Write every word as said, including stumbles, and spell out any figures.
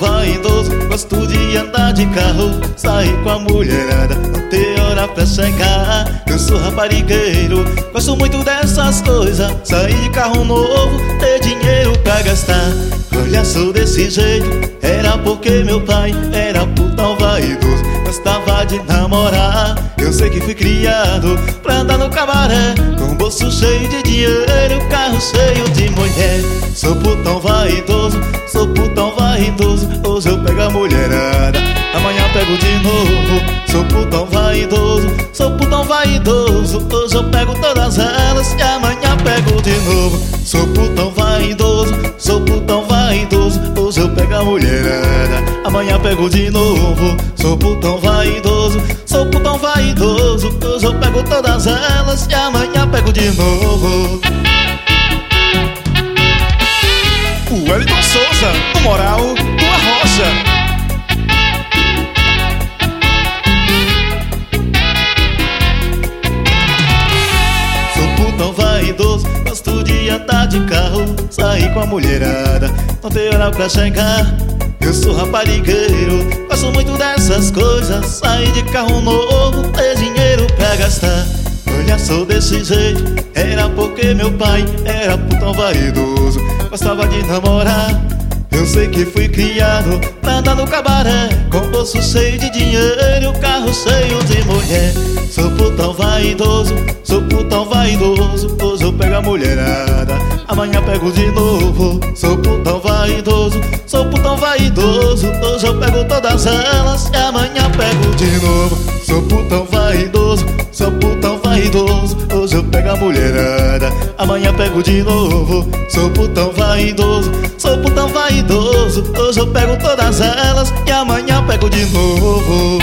vaidoso, gosto de andar de carro, sair com a mulherada, não ter hora pra chegar. Eu sou raparigueiro, gosto muito dessas coisas, sair de carro novo, ter dinheiro pra gastar. Olha, sou desse jeito, era porque meu pai era putão vaidoso, gostava de namorar. Eu sei que fui criado pra andar no cabaré, com o bolso cheio de dinheiro, carro cheio de mulher. Sou putão vaidoso, sou putão vaidoso, hoje eu pego a mulherada, amanhã pego de novo. Sou putão vaidoso, sou putão vaidoso, hoje eu pego todas elas e amanhã pego de novo. Sou putão vaidoso, sou putão vaidoso, hoje eu pego a mulherada, amanhã pego de novo. Sou putão vaidoso, sou putão vaidoso, hoje eu pego todas elas e amanhã pego de novo. O Wellington Souza, no moral do Arrocha. Sou putão vaidoso, gosto de andar de carro, sair com a mulherada, não ter hora pra chegar. Eu sou raparigueiro, gosto muito dessas coisas, sair de carro novo, ter dinheiro pra gastar. Olha, sou desse jeito, era porque meu pai era putão vaidoso, gostava de namorar. Eu sei que fui criado pra andar no cabaré, com bolso cheio de dinheiro, carro cheio de mulher. Sou putão vaidoso, sou putão vaidoso, hoje eu pego a mulherada, amanhã pego de novo. Sou putão vaidoso, sou putão vaidoso, hoje eu pego todas elas e amanhã pego de novo. Sou putão vaidoso, sou putão vaidoso, hoje eu pego a mulherada, amanhã pego de novo. Sou putão vaidoso, sou putão vaidoso, hoje eu pego todas elas e amanhã pego de novo.